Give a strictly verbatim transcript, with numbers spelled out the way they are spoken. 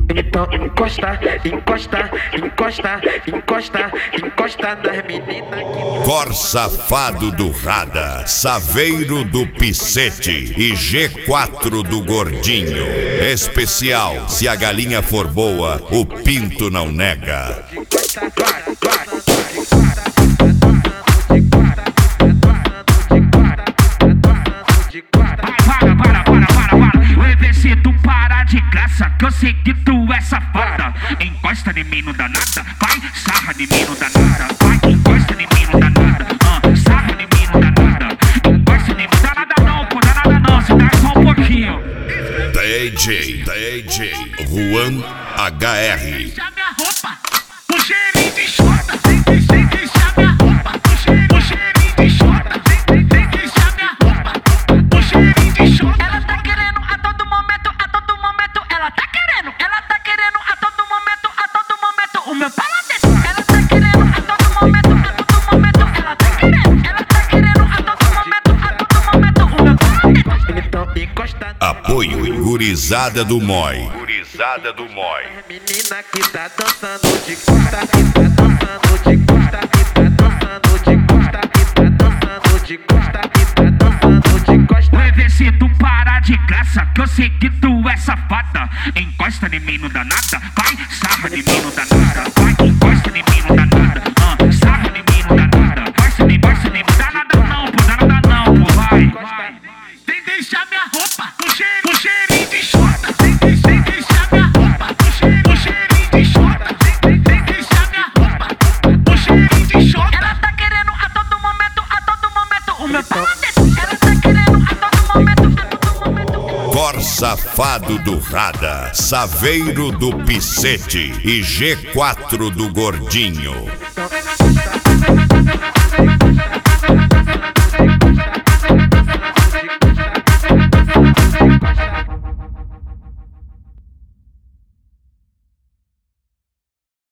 Então encosta, encosta, encosta, encosta, encosta nas meninas que... Cor Safado do Rada, Saveiro do Picete e G quatro do Gordinho. Especial, se a galinha for boa, o pinto não nega. Para, para, para, para, para. Oi, vê se tu para de graça, que eu sei que tu é safada. Encosta em mim, não dá nada. Vai, sarra em mim, não dá nada. Vai, encosta em mim, não dá nada. Ah, sarra em mim, não dá nada. Encosta em mim, não dá nada não, pô, dá nada não. Se dá só um pouquinho. D J, D J, Juan H R. Deixa minha roupa, o cheirinho de xota. Tem que deixar minha roupa, o cheirinho de xota. Tem que deixar minha roupa, o cheirinho de xota. Ela tá querendo a todo momento, a todo momento. Ela tá querendo, ela tá querendo a todo momento, a todo momento. O meu pala desse. Ela tá querendo a todo momento, a todo momento. Ela tá querendo, ela tá querendo a todo momento, a todo momento. O meu pala desse. Então encosta. Apoio Gurizada do Moi. Gurizada do Moi. Menina que tá dançando de costa, que tá dançando de costa, que tá dançando de costa, que tá dançando de costa, que tá dançando de costa. Vai ver se tu para de graça, que eu sei que tu é safada. Encosta em mim, não dá nada. Vai, sarra em mim, não dá nada. Vai, encosta em mim, não dá nada. Ah, sarra em mim, não dá nada. Encosta em mim, encosta em mim, não dá nada não, pô, dá nada não, pô, vai. Vai. Tem que deixar minha roupa, o cheiro, o cheirinho de xota. Tem que, tem que deixar minha roupa, o cheiro, o cheirinho de xota. Tem, tem que deixar minha roupa, o cheirinho de xota. Ela tá querendo a todo momento, a todo momento. O meu pala desse. Ela tá querendo a todo momento, a todo momento. Cor Safado do Rada, Saveiro do Picete e G quatro do Gordinho.